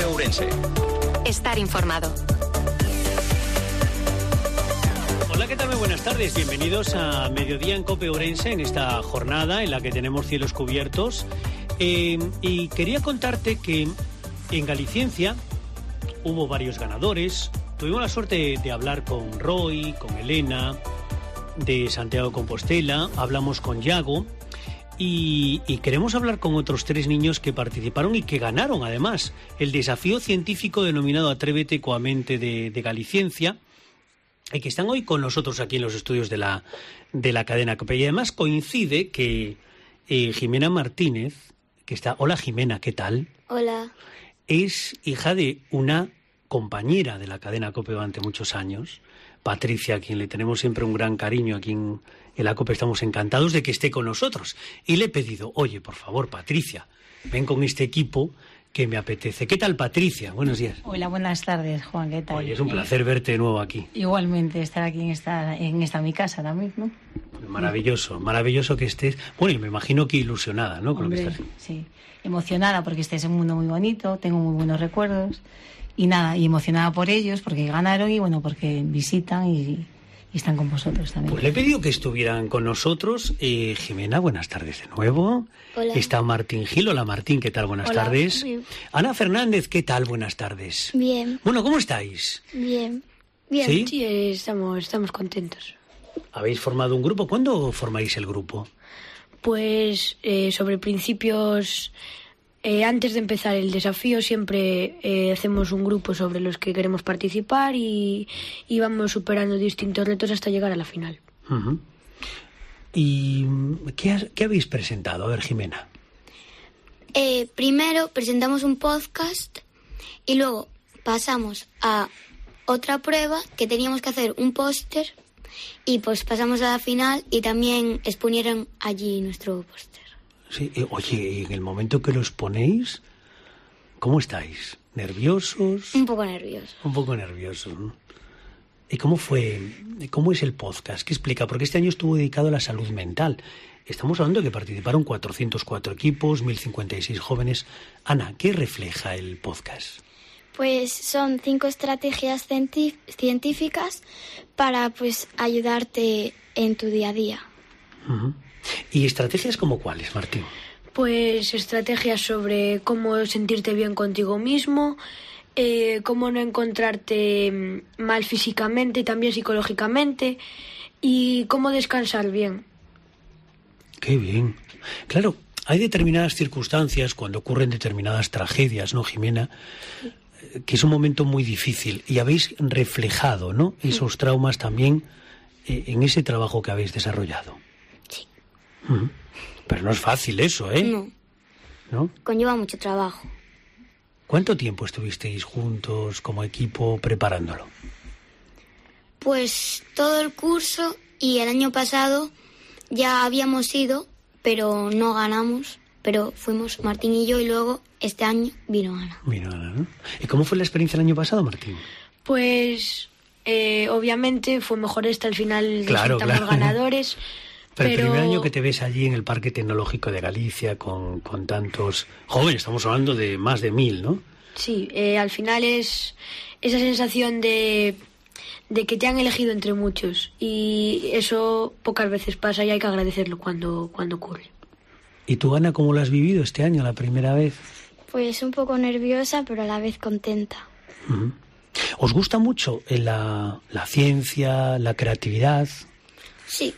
Ourense. Estar informado. Hola, ¿qué tal? Muy buenas tardes. Bienvenidos a Mediodía en COPE Ourense, en esta jornada en la que tenemos cielos cubiertos. Y quería contarte que en Galiciencia hubo varios ganadores. Tuvimos la suerte de hablar con Roy, con Elena, de Santiago de Compostela. Hablamos con Yago. Y queremos hablar con otros 3 niños que participaron y que ganaron, además, el desafío científico denominado Atrévete Coamente de Galiciencia, y que están hoy con nosotros aquí en los estudios de la cadena COPE. Y además coincide que Jimena Martínez, que está... Hola, Jimena, ¿qué tal? Hola. Es hija de una compañera de la cadena COPE durante muchos años, Patricia, a quien le tenemos siempre un gran cariño aquí en la COPE. Estamos encantados de que esté con nosotros. Y le he pedido, oye, por favor, Patricia, ven con este equipo que me apetece. ¿Qué tal, Patricia? Buenos días. Hola, buenas tardes, Juan, ¿qué tal? Oye, es un placer verte de nuevo aquí. Igualmente, estar aquí en esta mi casa también, ¿no? Maravilloso, maravilloso que estés. Bueno, y me imagino que ilusionada, ¿no? Con Hombre, lo que estás... Sí, emocionada porque este es un mundo muy bonito, tengo muy buenos recuerdos y nada, y emocionada por ellos porque ganaron y bueno, porque visitan y están con vosotros también. Pues le he pedido que estuvieran con nosotros. Jimena, buenas tardes de nuevo. Hola. Está Martín Gil. Hola, Martín, ¿qué tal? Buenas tardes. Bien. Ana Fernández, ¿qué tal? Buenas tardes. Bien. Bueno, ¿cómo estáis? Bien. ¿Sí? Sí, estamos contentos. ¿Habéis formado un grupo? ¿Cuándo formáis el grupo? Pues sobre principios, antes de empezar el desafío siempre hacemos un grupo sobre los que queremos participar y vamos superando distintos retos hasta llegar a la final. Uh-huh. ¿Y qué habéis presentado? A ver, Jimena. Primero presentamos un podcast y luego pasamos a otra prueba que teníamos que hacer un póster y pues pasamos a la final y también exponieron allí nuestro póster. Sí, oye, en el momento que los ponéis, ¿cómo estáis? ¿Nerviosos? Un poco nervioso. Un poco nerviosos, ¿no? ¿Y cómo es el podcast? ¿Qué explica? Porque este año estuvo dedicado a la salud mental. Estamos hablando de que participaron 404 equipos, 1056 jóvenes. Ana, ¿qué refleja el podcast? Pues son 5 estrategias científicas para pues ayudarte en tu día a día. Uh-huh. ¿Y estrategias como cuáles, Martín? Pues estrategias sobre cómo sentirte bien contigo mismo, cómo no encontrarte mal físicamente y también psicológicamente, y cómo descansar bien. ¡Qué bien! Claro, hay determinadas circunstancias cuando ocurren determinadas tragedias, ¿no, Jimena? Que es un momento muy difícil y habéis reflejado, ¿no?, esos traumas también en ese trabajo que habéis desarrollado. Sí. Uh-huh. Pero no es fácil eso, ¿eh? No. ¿No? Conlleva mucho trabajo. ¿Cuánto tiempo estuvisteis juntos como equipo preparándolo? Pues todo el curso y el año pasado ya habíamos ido, pero no ganamos. Pero fuimos Martín y yo y luego este año vino Ana. Vino Ana, ¿no? ¿Y cómo fue la experiencia el año pasado, Martín? Pues obviamente fue mejor al final, claro, resultamos ganadores. Pero el primer año que te ves allí en el Parque Tecnológico de Galicia con tantos jóvenes, estamos hablando de más de 1000, ¿no? Sí, al final es esa sensación de que te han elegido entre muchos y eso pocas veces pasa y hay que agradecerlo cuando ocurre. ¿Y tú, Ana, cómo lo has vivido este año, la primera vez? Pues un poco nerviosa, pero a la vez contenta. Uh-huh. ¿Os gusta mucho la ciencia, la creatividad? Sí.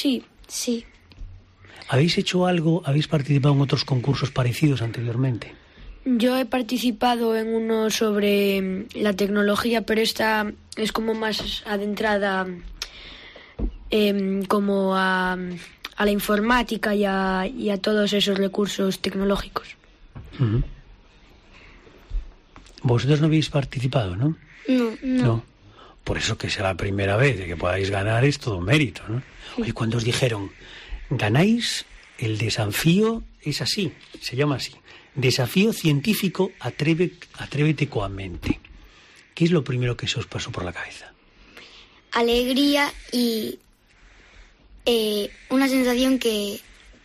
¿Habéis hecho algo, habéis participado en otros concursos parecidos anteriormente? Yo he participado en uno sobre la tecnología, pero esta es como más adentrada como a la informática y a todos esos recursos tecnológicos. Uh-huh. Vosotros no habéis participado, ¿no? No. Por eso que sea la primera vez de que podáis ganar es todo un mérito, ¿no? Oye, cuando os dijeron, ganáis el desafío, es así, se llama así, Desafío Científico Atrévete Coamente. ¿Qué es lo primero que se os pasó por la cabeza? Alegría y una sensación que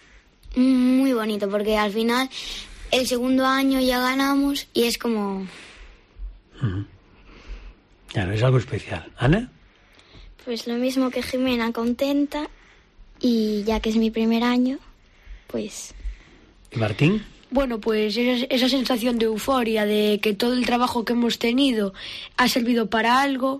muy bonito, porque al final el segundo año ya ganamos y es como Claro, es algo especial. ¿Ana? Pues lo mismo que Jimena, contenta, y ya que es mi primer año, pues... ¿Y Martín? Bueno, pues esa sensación de euforia, de que todo el trabajo que hemos tenido ha servido para algo,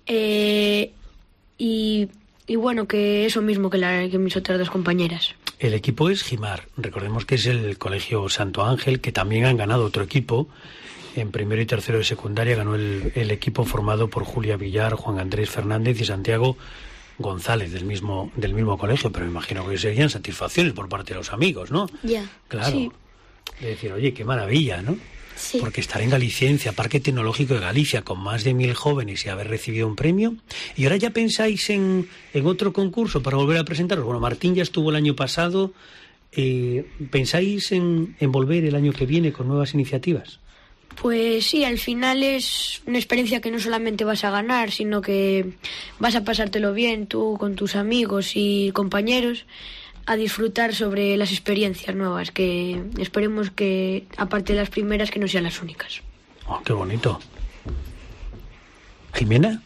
y bueno, que eso mismo que mis otras dos compañeras. El equipo es Jimar. Recordemos que es el Colegio Santo Ángel, que también han ganado otro equipo. En primero y tercero de secundaria ganó el equipo formado por Julia Villar, Juan Andrés Fernández y Santiago González, del mismo colegio, pero me imagino que serían satisfacciones por parte de los amigos, ¿no? Ya. Claro. Sí. De decir, oye, qué maravilla, ¿no? Sí. Porque estar en Galiciencia, Parque Tecnológico de Galicia, con más de 1.000 jóvenes y haber recibido un premio. ¿Y ahora ya pensáis en otro concurso para volver a presentaros? Bueno, Martín ya estuvo el año pasado. ¿Pensáis en volver el año que viene con nuevas iniciativas? Pues sí, al final es una experiencia que no solamente vas a ganar, sino que vas a pasártelo bien tú con tus amigos y compañeros, a disfrutar sobre las experiencias nuevas, que esperemos que, aparte de las primeras, que no sean las únicas. Oh, qué bonito. ¿Jimena?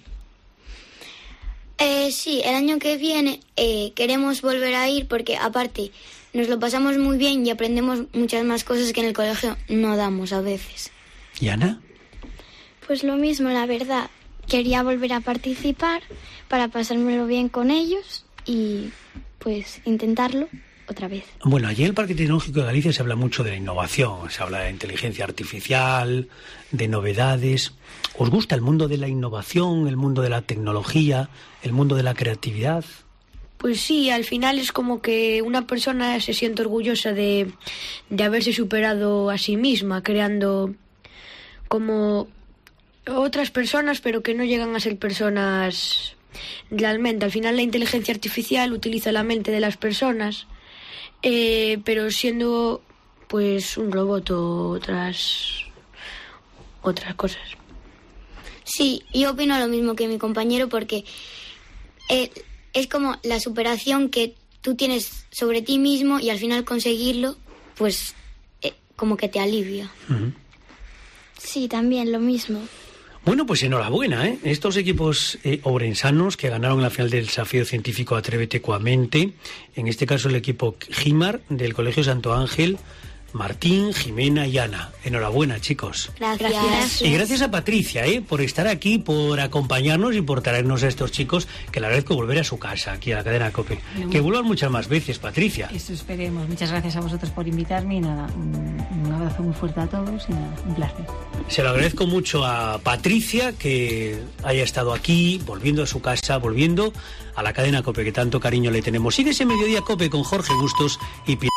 Sí, el año que viene queremos volver a ir porque, aparte, nos lo pasamos muy bien y aprendemos muchas más cosas que en el colegio no damos a veces. ¿Y Ana? Pues lo mismo, la verdad. Quería volver a participar para pasármelo bien con ellos y pues intentarlo otra vez. Bueno, allí en el Parque Tecnológico de Galicia se habla mucho de la innovación, se habla de inteligencia artificial, de novedades. ¿Os gusta el mundo de la innovación, el mundo de la tecnología, el mundo de la creatividad? Pues sí, al final es como que una persona se siente orgullosa de haberse superado a sí misma, creando como otras personas, pero que no llegan a ser personas realmente. Al final la inteligencia artificial utiliza la mente de las personas, pero siendo pues un robot o otras cosas. Sí, yo opino lo mismo que mi compañero porque es como la superación que tú tienes sobre ti mismo y al final conseguirlo, pues como que te alivia. Uh-huh. Sí, también lo mismo. Bueno, pues enhorabuena, ¿eh? Estos equipos ourensanos que ganaron la final del desafío científico Atrévete Coamente, en este caso el equipo Jimar del Colegio Santo Ángel, Martín, Jimena y Ana. Enhorabuena, chicos. Gracias. Y gracias a Patricia, por estar aquí, por acompañarnos y por traernos a estos chicos, que le agradezco volver a su casa, aquí a la cadena COPE. Que vuelvan muchas más veces, Patricia. Eso esperemos. Muchas gracias a vosotros por invitarme y nada, un abrazo muy fuerte a todos y nada, un placer. Se lo agradezco mucho a Patricia que haya estado aquí, volviendo a su casa, volviendo a la cadena COPE, que tanto cariño le tenemos. Sigue ese Mediodía COPE con Jorge Bustos y